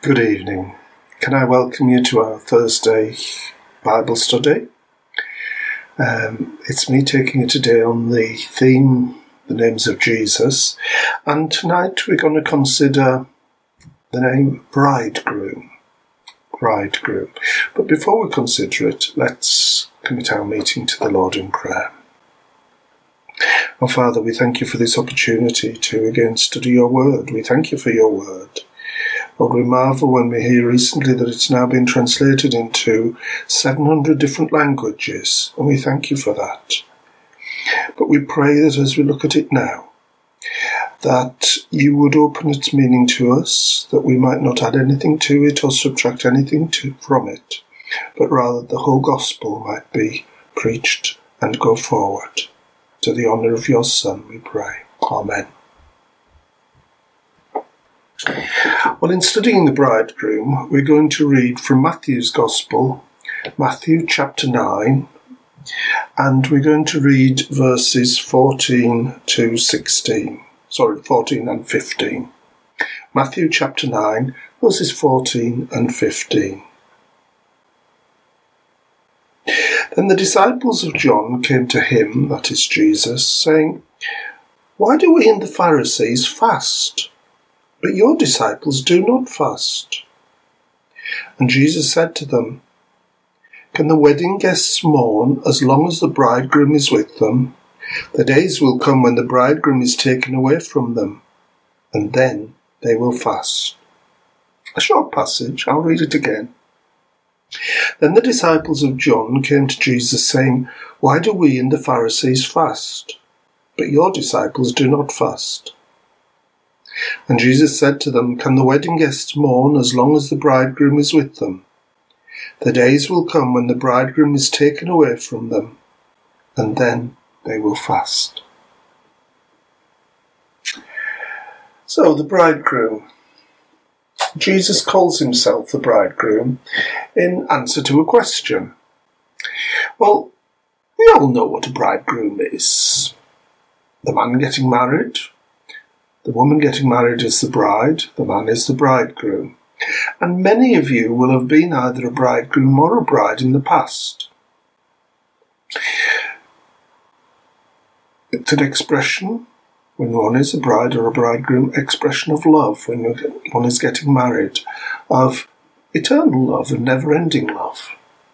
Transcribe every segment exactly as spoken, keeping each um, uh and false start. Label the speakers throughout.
Speaker 1: Good evening. Can I welcome you to our Thursday Bible study? Um, it's me taking it today on the theme, the names of Jesus. And tonight we're going to consider the name Bridegroom. Bridegroom. But before we consider it, let's commit our meeting to the Lord in prayer. Our Father, we thank you for this opportunity to again study your word. We thank you for your word. Lord, we marvel when we hear recently that it's now been translated into seven hundred different languages, and we thank you for that. But we pray that as we look at it now, that you would open its meaning to us, that we might not add anything to it or subtract anything to, from it, but rather the whole gospel might be preached and go forward. To the honour of your Son, we pray. Amen. Well, in studying the bridegroom, we're going to read from Matthew's Gospel, Matthew chapter nine, and we're going to read verses fourteen to sixteen. Sorry, fourteen and fifteen. Matthew chapter nine, verses fourteen and fifteen. Then the disciples of John came to him, that is Jesus, saying, "Why do we and the Pharisees fast, but your disciples do not fast?" And Jesus said to them, "Can the wedding guests mourn as long as the bridegroom is with them? The days will come when the bridegroom is taken away from them, and then they will fast." A short passage, I'll read it again. Then the disciples of John came to Jesus, saying, "Why do we and the Pharisees fast, but your disciples do not fast?" And Jesus said to them, "Can the wedding guests mourn as long as the bridegroom is with them? The days will come when the bridegroom is taken away from them, and then they will fast." So, the bridegroom. Jesus calls himself the bridegroom in answer to a question. Well, we all know what a bridegroom is. The man getting married. The woman getting married is the bride, the man is the bridegroom. And many of you will have been either a bridegroom or a bride in the past. It's an expression, when one is a bride or a bridegroom, expression of love, when one is getting married, of eternal love and never-ending love.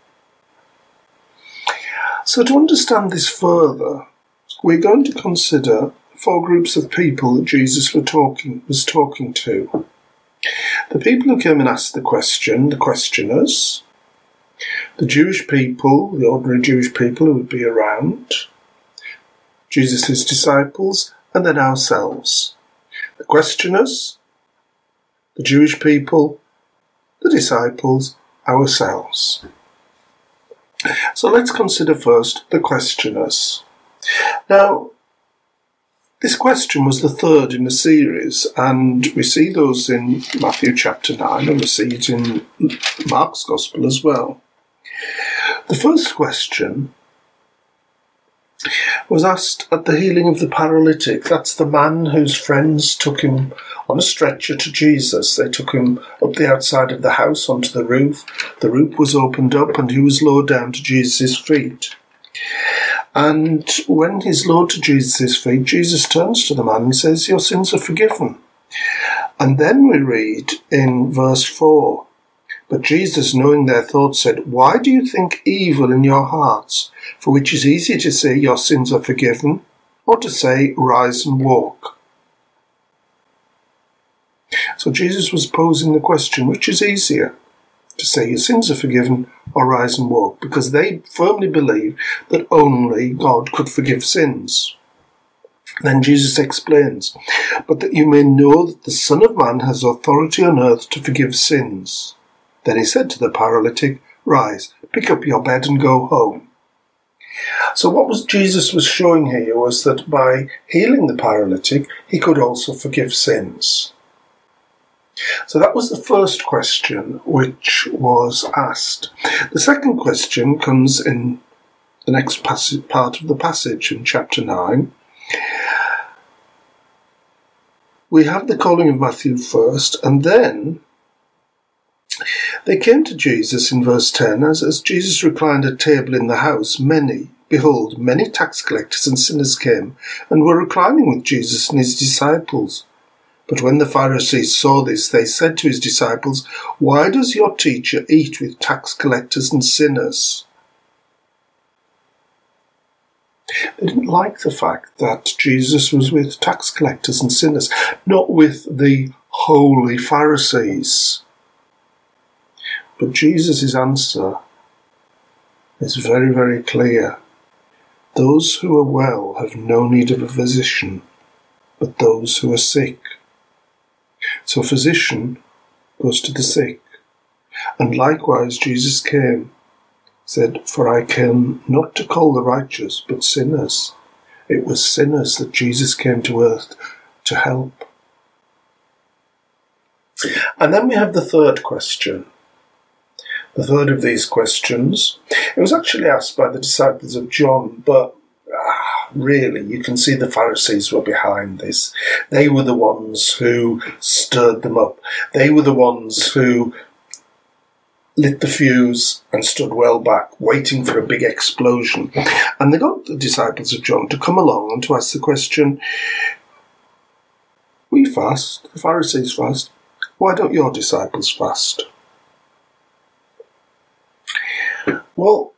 Speaker 1: So to understand this further, we're going to consider four groups of people that Jesus were talking, was talking to. The people who came and asked the question, the questioners, the Jewish people, the ordinary Jewish people who would be around, Jesus' disciples, and then ourselves. The questioners, the Jewish people, the disciples, ourselves. So let's consider first the questioners. Now, this question was the third in the series, and we see those in Matthew chapter nine, and we see it in Mark's Gospel as well. The first question was asked at the healing of the paralytic. That's the man whose friends took him on a stretcher to Jesus. They took him up the outside of the house onto the roof. The roof was opened up and he was lowered down to Jesus' feet. And when he's lowered to Jesus' feet, Jesus turns to the man and says, "Your sins are forgiven." And then we read in verse four, "But Jesus, knowing their thoughts, said, Why do you think evil in your hearts? For which is easier to say, your sins are forgiven, or to say, rise and walk?" So Jesus was posing the question, which is easier? To say your sins are forgiven or rise and walk, because they firmly believe that only God could forgive sins. Then Jesus explains, "But that you may know that the Son of Man has authority on earth to forgive sins." Then he said to the paralytic, "Rise, pick up your bed and go home." So what was Jesus was showing here was that by healing the paralytic, he could also forgive sins. So that was the first question which was asked. The second question comes in the next passage, part of the passage in chapter nine. We have the calling of Matthew first, and then They came to Jesus in verse ten, as, as Jesus reclined at table in the house, many, behold, many tax collectors and sinners came, and were reclining with Jesus and his disciples. But when the Pharisees saw this, they said to his disciples, "Why does your teacher eat with tax collectors and sinners?" They didn't like the fact that Jesus was with tax collectors and sinners, not with the holy Pharisees. But Jesus' answer is very, very clear. Those who are well have no need of a physician, but those who are sick. So a physician goes to the sick. And likewise Jesus came, said, "For I came not to call the righteous, but sinners." It was sinners that Jesus came to earth to help. And then we have the third question. The third of these questions, it was actually asked by the disciples of John, but ah, really, you can see the Pharisees were behind this. They were the ones who stirred them up. They were the ones who lit the fuse and stood well back, waiting for a big explosion. And they got the disciples of John to come along and to ask the question, "We fast, the Pharisees fast. Why don't your disciples fast?" Well,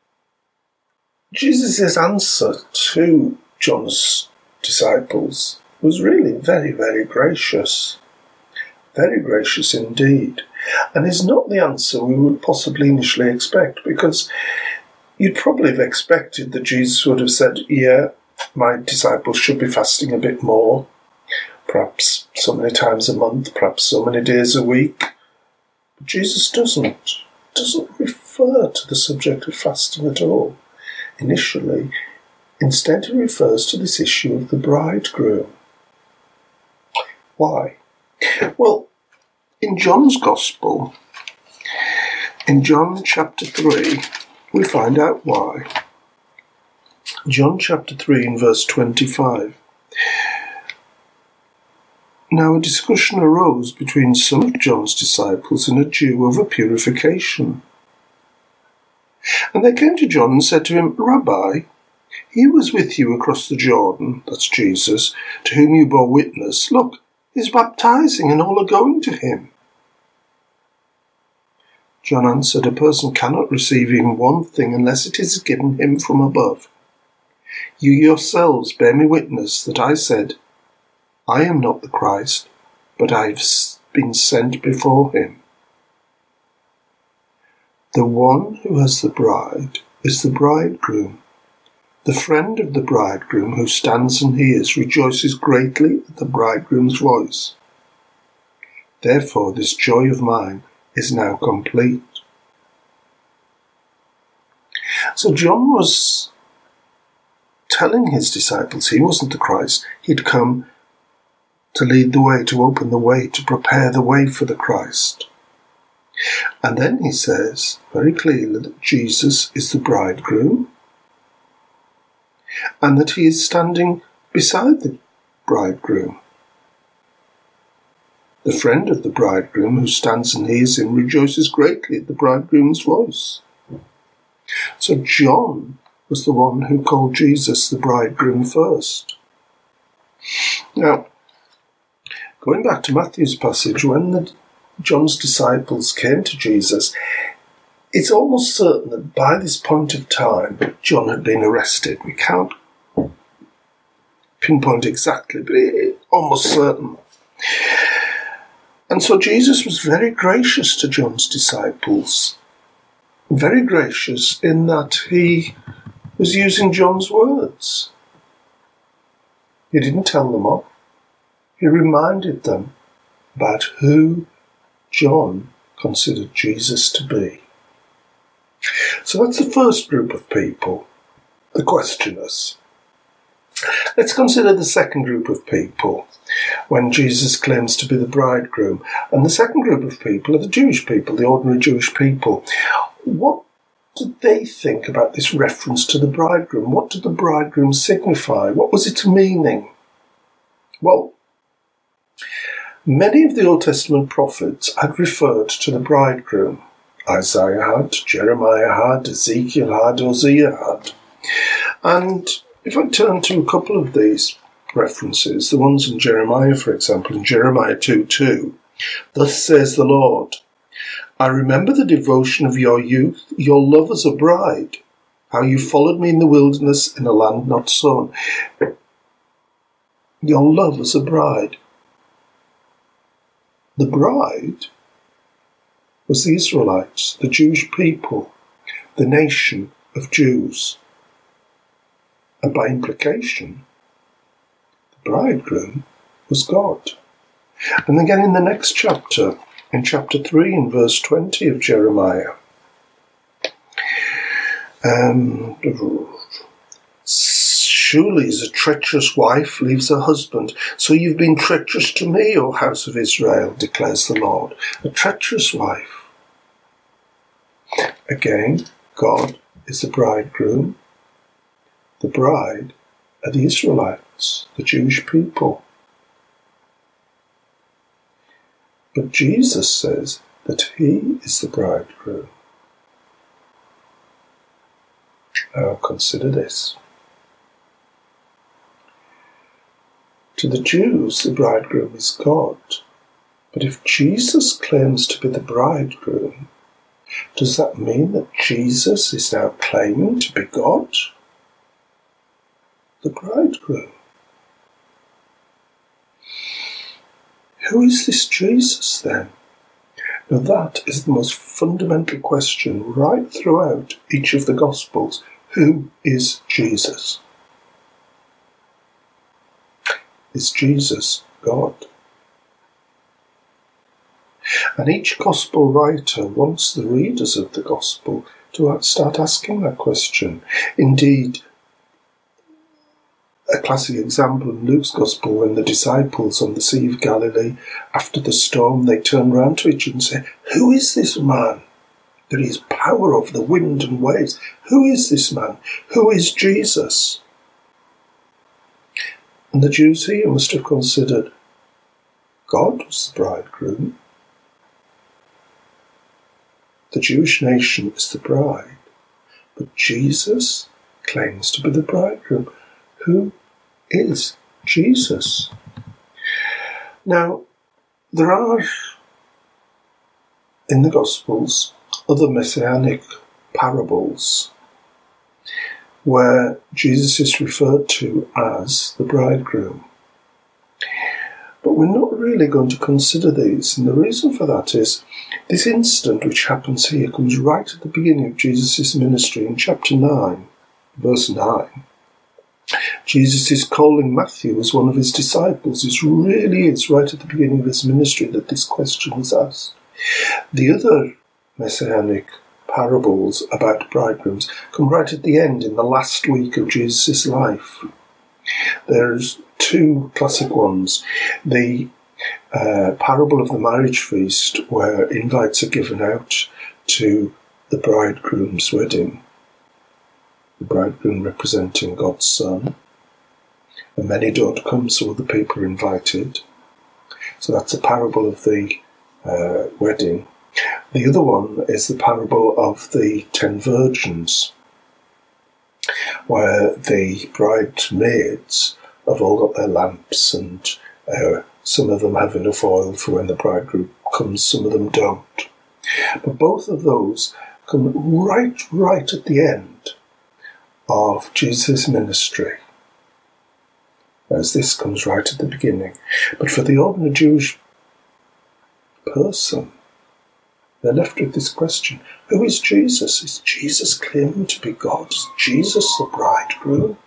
Speaker 1: Jesus' answer to John's disciples was really very, very gracious. Very gracious indeed. And is not the answer we would possibly initially expect, because you'd probably have expected that Jesus would have said, "Yeah, my disciples should be fasting a bit more, perhaps so many times a month, perhaps so many days a week." But Jesus doesn't, doesn't refer to the subject of fasting at all. Initially, instead he refers to this issue of the bridegroom. Why? Well, in John's Gospel, in John chapter three, we find out why. John chapter three and verse twenty-five. Now a discussion arose between some of John's disciples and a Jew over purification. And they came to John and said to him, "Rabbi, he was with you across the Jordan," that's Jesus, "to whom you bore witness. Look, he's baptizing and all are going to him." John answered, "A person cannot receive even one thing unless it is given him from above. You yourselves bear me witness that I said, I am not the Christ, but I have been sent before him. The one who has the bride is the bridegroom. The friend of the bridegroom who stands and hears rejoices greatly at the bridegroom's voice. Therefore this joy of mine is now complete." So John was telling his disciples he wasn't the Christ. He'd come to lead the way, to open the way, to prepare the way for the Christ. And then he says very clearly that Jesus is the bridegroom and that he is standing beside the bridegroom. The friend of the bridegroom who stands and hears him rejoices greatly at the bridegroom's voice. So John was the one who called Jesus the bridegroom first. Now, going back to Matthew's passage, when the, John's disciples came to Jesus, it's almost certain that by this point of time, John had been arrested. We can't pinpoint exactly, but it's almost certain. And so Jesus was very gracious to John's disciples. Very gracious in that he was using John's words. He didn't tell them off. He reminded them about who John considered Jesus to be. So that's the first group of people, the questioners. Let's consider the second group of people when Jesus claims to be the bridegroom. And the second group of people are the Jewish people, the ordinary Jewish people. What did they think about this reference to the bridegroom? What did the bridegroom signify? What was its meaning? Well, Many of the Old Testament prophets had referred to the bridegroom. Isaiah had, Jeremiah had, Ezekiel had, Hosea had. And if I turn to a couple of these references, the ones in Jeremiah, for example, in Jeremiah two two, thus says the Lord, I remember the devotion of your youth, your love as a bride, how you followed me in the wilderness in a land not sown. Your love as a bride. The bride was the Israelites, the Jewish people, the nation of Jews. And by implication, the bridegroom was God. And again in the next chapter, in chapter three, in verse twenty of Jeremiah, um, surely as a treacherous wife leaves her husband, so you've been treacherous to me, O house of Israel, declares the Lord. A treacherous wife. Again, God is the bridegroom. The bride are the Israelites, the Jewish people. But Jesus says that he is the bridegroom. Now consider this. To the Jews, the bridegroom is God. But if Jesus claims to be the bridegroom, does that mean that Jesus is now claiming to be God? The bridegroom. Who is this Jesus then? Now that is the most fundamental question right throughout each of the Gospels. Who is Jesus? Is Jesus God? And each Gospel writer wants the readers of the Gospel to start asking that question. Indeed, a classic example in Luke's Gospel, when the disciples on the Sea of Galilee, after the storm, they turn round to each other and say, who is this man that he has power over the wind and waves? Who is this man? Who is Jesus? And the Jews here must have considered God was the bridegroom. The Jewish nation is the bride, but Jesus claims to be the bridegroom. Who is Jesus? Now, there are in the Gospels other messianic parables where Jesus is referred to as the bridegroom. But we're not really going to consider these, and the reason for that is this incident which happens here comes right at the beginning of Jesus' ministry in chapter nine, verse nine. Jesus is calling Matthew as one of his disciples. It really is right at the beginning of his ministry that this question is asked. The other messianic parables about bridegrooms come right at the end, in the last week of Jesus' life. There's two classic ones. The uh, parable of the marriage feast, where invites are given out to the bridegroom's wedding. The bridegroom representing God's Son. And many don't come, so other people are invited. So that's a parable of the uh, wedding. The other one is the parable of the ten virgins, where the bridesmaids have all got their lamps, and uh, some of them have enough oil for when the bridegroom comes, some of them don't. But both of those come right, right at the end of Jesus' ministry, whereas this comes right at the beginning. But for the ordinary Jewish person, they're left with this question: who is Jesus? Is Jesus claiming to be God? Is Jesus the bridegroom?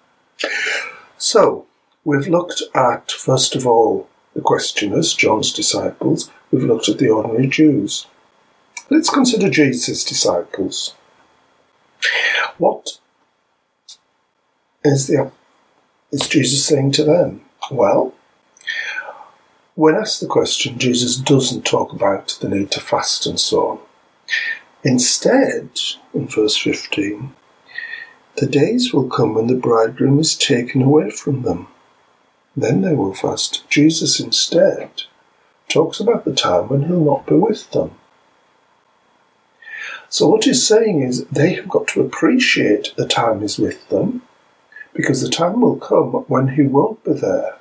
Speaker 1: So, we've looked at, first of all, the questioners, John's disciples. We've looked at the ordinary Jews. Let's consider Jesus' disciples. What is, the, is Jesus saying to them? Well, when asked the question, Jesus doesn't talk about the need to fast and so on. Instead, in verse fifteen, the days will come when the bridegroom is taken away from them. Then they will fast. Jesus instead talks about the time when he'll not be with them. So what he's saying is they have got to appreciate the time he's with them, because the time will come when he won't be there.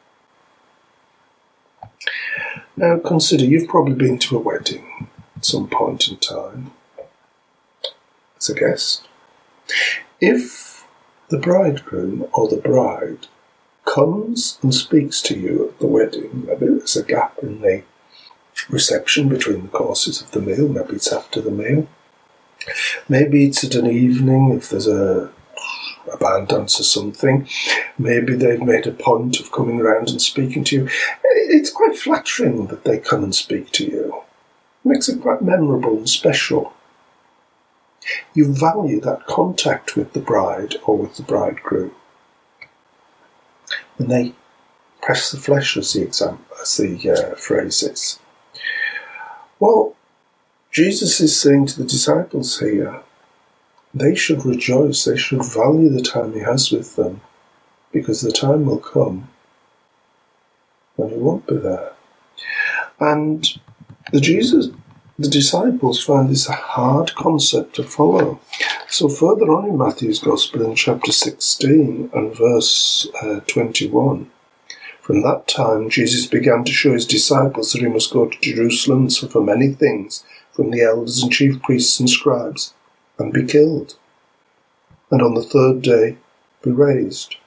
Speaker 1: Now consider, you've probably been to a wedding at some point in time as a guest. If the bridegroom or the bride comes and speaks to you at the wedding, maybe there's a gap in the reception between the courses of the meal, maybe it's after the meal, maybe it's at an evening if there's a, a band dance or something, maybe they've made a point of coming around and speaking to you. It's quite flattering that they come and speak to you. It makes it quite memorable and special. You value that contact with the bride or with the bridegroom. When they press the flesh, as the example, as the uh, phrase is. Well, Jesus is saying to the disciples here, they should rejoice, they should value the time he has with them, because the time will come when he won't be there. And the Jesus, the disciples find this a hard concept to follow. So further on in Matthew's Gospel, in chapter sixteen and verse uh, twenty-one, from that time Jesus began to show his disciples that he must go to Jerusalem and suffer many things from the elders and chief priests and scribes, and be killed, and on the third day be raised.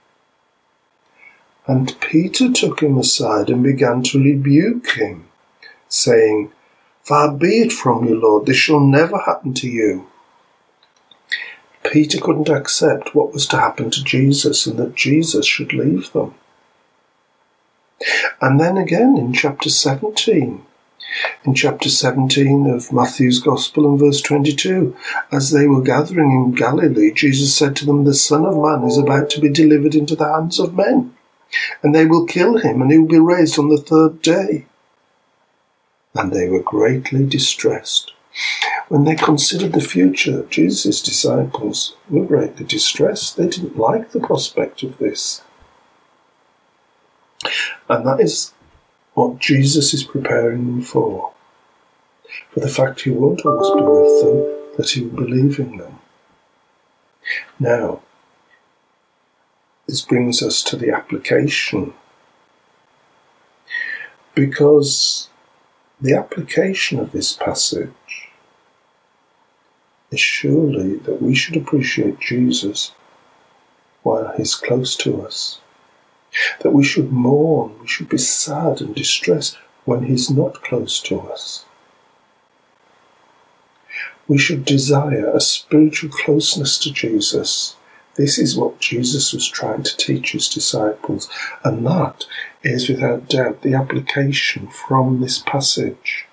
Speaker 1: And Peter took him aside and began to rebuke him, saying, Far be it from you, Lord, this shall never happen to you. Peter couldn't accept what was to happen to Jesus and that Jesus should leave them. And then again in chapter seventeen, in chapter seventeen of Matthew's Gospel and verse twenty-two, as they were gathering in Galilee, Jesus said to them, The Son of Man is about to be delivered into the hands of men, and they will kill him, and he will be raised on the third day. And they were greatly distressed. When they considered the future, Jesus' disciples were greatly distressed. They didn't like the prospect of this. And that is what Jesus is preparing them for. For the fact he won't always be with them, that he will be leaving them. Now, this brings us to the application. Because the application of this passage is surely that we should appreciate Jesus while he's close to us. That we should mourn, we should be sad and distressed when he's not close to us. We should desire a spiritual closeness to Jesus. This is what Jesus was trying to teach his disciples, and that is without doubt the application from this passage.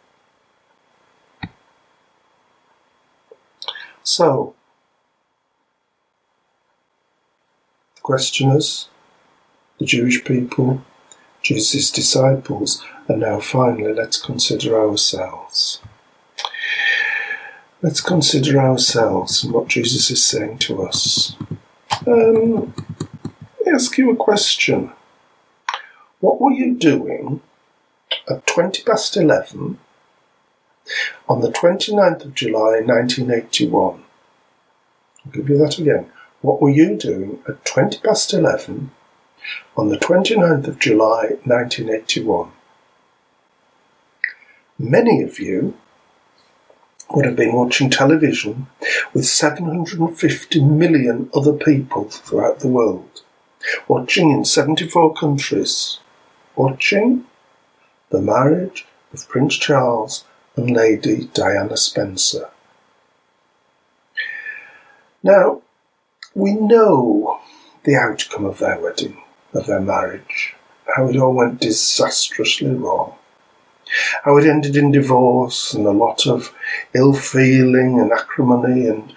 Speaker 1: So, the questioners, the Jewish people, Jesus' disciples, and now finally let's consider ourselves. Let's consider ourselves and what Jesus is saying to us. Um, let me ask you a question. What were you doing at twenty past eleven on the twenty-ninth of July nineteen eighty-one? I'll give you that again. What were you doing at twenty past eleven on the twenty-ninth of July nineteen eighty-one? Many of you would have been watching television with seven hundred fifty million other people throughout the world, watching in seventy-four countries, watching the marriage of Prince Charles and Lady Diana Spencer. Now, we know the outcome of their wedding, of their marriage, how it all went disastrously wrong. How it ended in divorce and a lot of ill-feeling and acrimony. and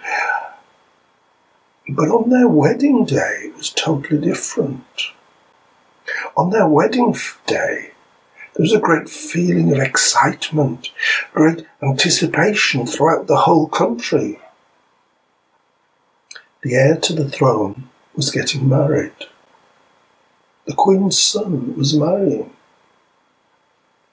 Speaker 1: But on their wedding day, it was totally different. On their wedding day, there was a great feeling of excitement, great anticipation throughout the whole country. The heir to the throne was getting married. The Queen's son was marrying.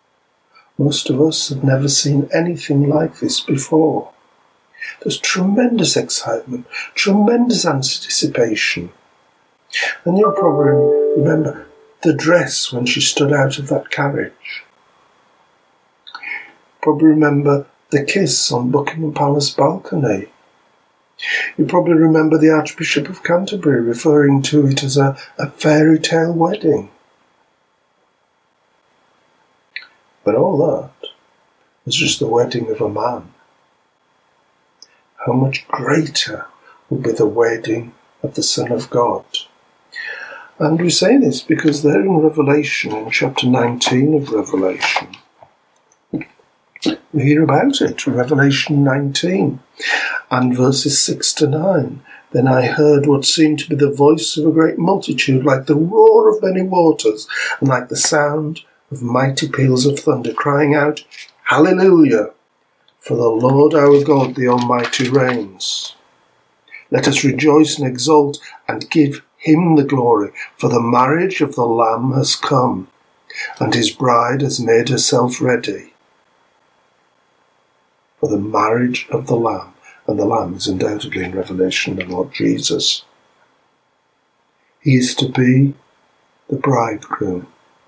Speaker 1: Most of us have never seen anything like this before. There's tremendous excitement, tremendous anticipation. And you'll probably remember the dress when she stood out of that carriage. Probably remember the kiss on Buckingham Palace balcony. You probably remember the Archbishop of Canterbury referring to it as a, a fairy tale wedding. But all that was just the wedding of a man. How much greater will be the wedding of the Son of God? And we say this because there in Revelation, in chapter nineteen of Revelation, we hear about it, Revelation nineteen, and verses six to nine. Then I heard what seemed to be the voice of a great multitude, like the roar of many waters, and like the sound of mighty peals of thunder, crying out, Hallelujah! For the Lord our God, the Almighty, reigns. Let us rejoice and exult and give him the glory, for the marriage of the Lamb has come, and his bride has made herself ready. For the marriage of the Lamb, and the Lamb is undoubtedly in Revelation the Lord Jesus. He is to be the bridegroom.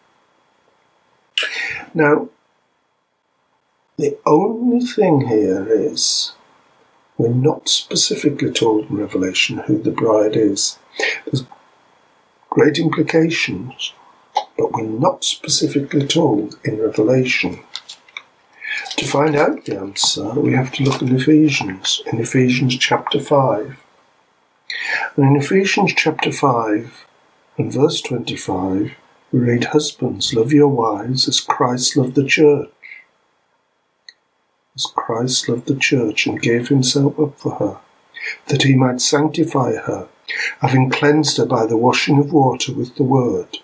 Speaker 1: Now, the only thing here is we're not specifically told in Revelation who the bride is. There's great implications, but we're not specifically told in Revelation. To find out the answer, we have to look in Ephesians, in Ephesians chapter five. And in Ephesians chapter five and verse twenty-five, we read, Husbands, love your wives as Christ loved the church. As Christ loved the church and gave himself up for her, that he might sanctify her, having cleansed her by the washing of water with the word,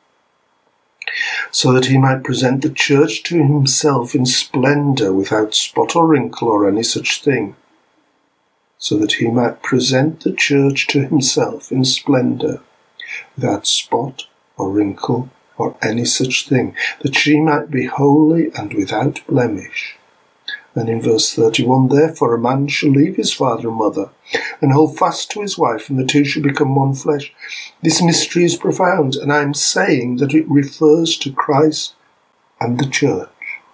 Speaker 1: so that he might present the church to himself in splendour, without spot or wrinkle or any such thing, so that he might present the church to himself in splendour, without spot or wrinkle or any such thing, that she might be holy and without blemish. And in verse thirty-one, Therefore a man shall leave his father and mother, and hold fast to his wife, and the two shall become one flesh. This mystery is profound, and I am saying that it refers to Christ and the church.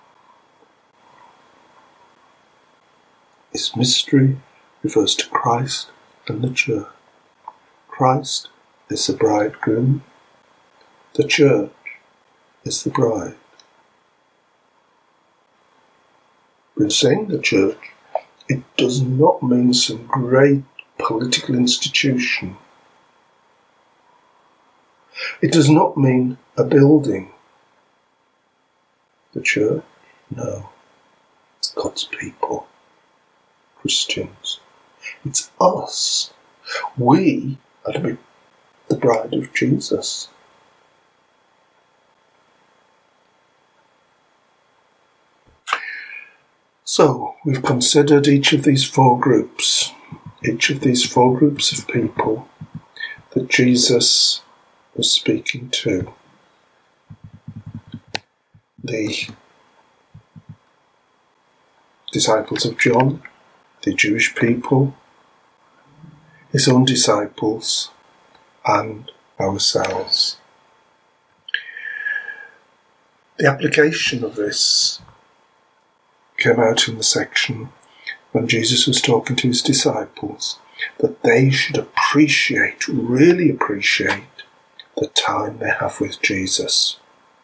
Speaker 1: This mystery refers to Christ and the church. Christ is the bridegroom. The church is the bride. In saying the church, it does not mean some great political institution. It does not mean a building. The church? No. It's God's people. Christians. It's us. We are to be the bride of Jesus. So, we've considered each of these four groups, each of these four groups of people that Jesus was speaking to. The disciples of John, the Jewish people, his own disciples, and ourselves. The application of this came out in the section when Jesus was talking to his disciples, that they should appreciate, really appreciate, the time they have with Jesus.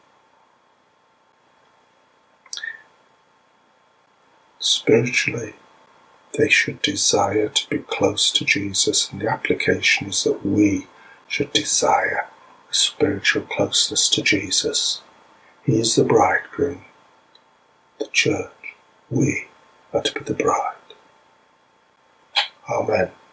Speaker 1: Spiritually, they should desire to be close to Jesus, and the application is that we should desire a spiritual closeness to Jesus. He is the bridegroom, the church. We are to be the bride. Amen.